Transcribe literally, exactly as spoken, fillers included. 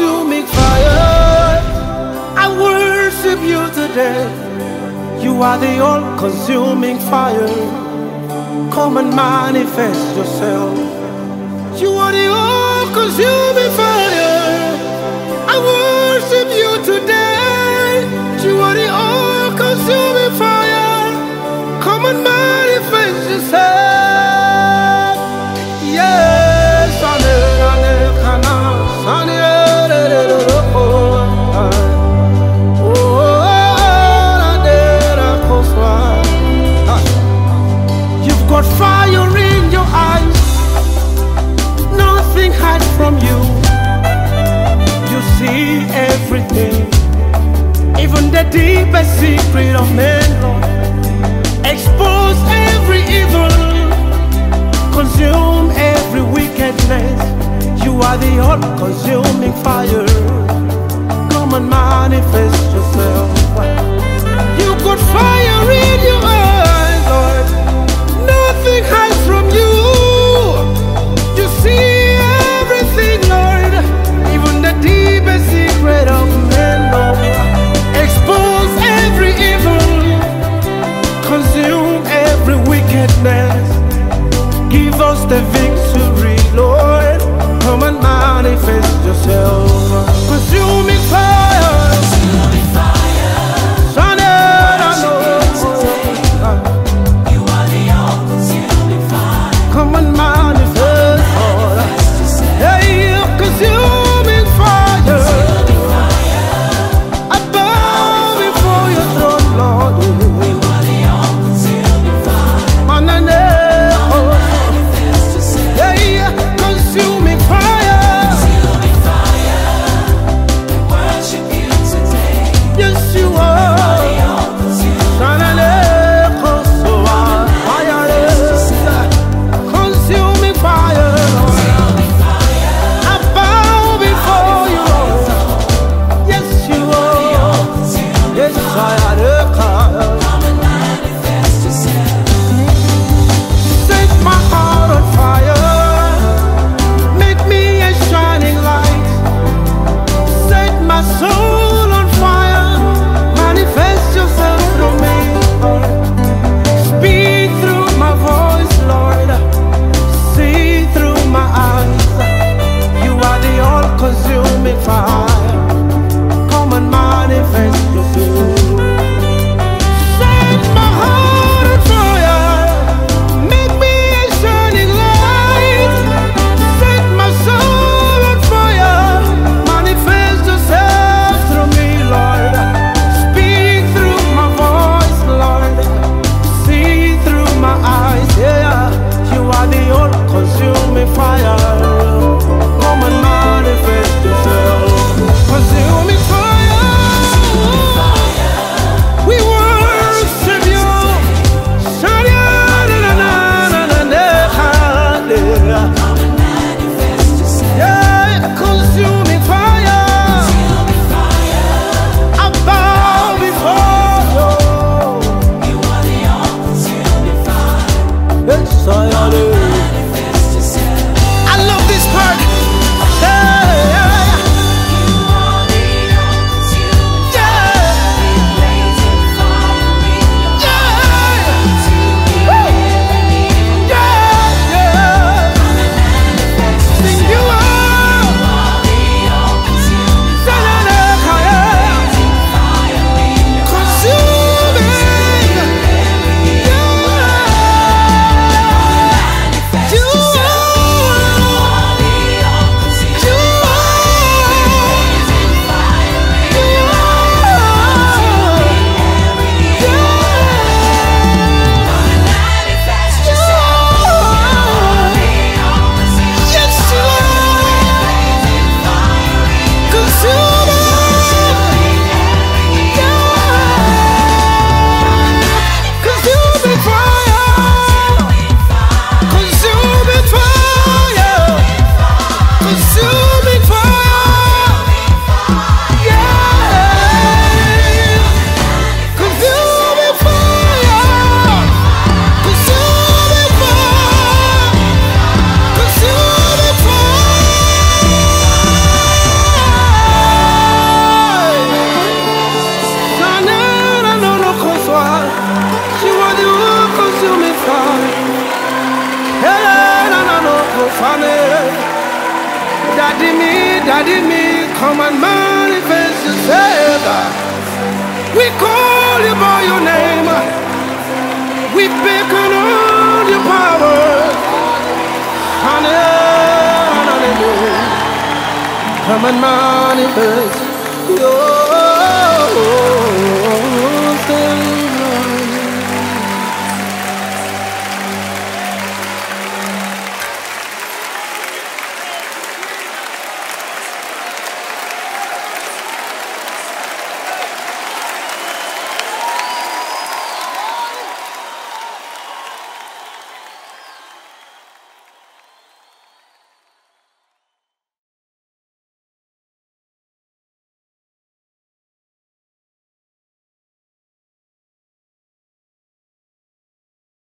consuming fire. I worship you today. You are the all-consuming fire. Come and manifest yourself. You are the all-consuming fire. I worship you today. You are the all-consuming fire. Come and manifest yourself. Yes, you've got fire in your eyes. Nothing hides from you. You see everything, even the deepest secret of men, Lord. Expose every evil, consume every wickedness. You are the all-consuming fire. Come and manifest yourself. You got fire in your eyes, Lord. Nothing hides from you. You see everything, Lord, even the deepest secret of men, Lord. Expose every evil, consume every wickedness. Give us the victory, Lord. Come and manifest yourself. Consuming fire. Consuming fire. Son, I know. You are the all-consuming fire. Come and manifest, Lord. Hey, consuming fire. Consuming fire. I bow before your throne, Lord. You are the all-consuming fire. Man, I know. Manifest yourself. Hey, consuming fire. Consuming fire. We worship you today. Yes, you are. The all-consuming Son, I know. Consuming fire, Lord. I bow before you, Lord. Yes, you are. Yes, I am. Come and manifest yourself. Set my heart on fire. Make me a shining light. Set my soul on fire. Manifest yourself through me, Lord. Speak through my voice, Lord. See through my eyes. You are the all-consuming fire. Come and manifest yourself. Set my heart on fire. Make me a shining light. Set my soul on fire. Manifest yourself through me, Lord. Speak through my voice, Lord. See through my eyes, yeah. You are the all-consuming fire. Come and manifest yourself. Consuming fire. We worship you. Come and manifest yourself. Yeah, consuming fire. Consuming fire. I bow before you. You are the all-consuming fire. Yes, I am. Manifest yourself. I love Daddy me, daddy me, come and manifest yourself. We call you by your name. We beckon on your power. Hallelujah. Come and manifest. Oh.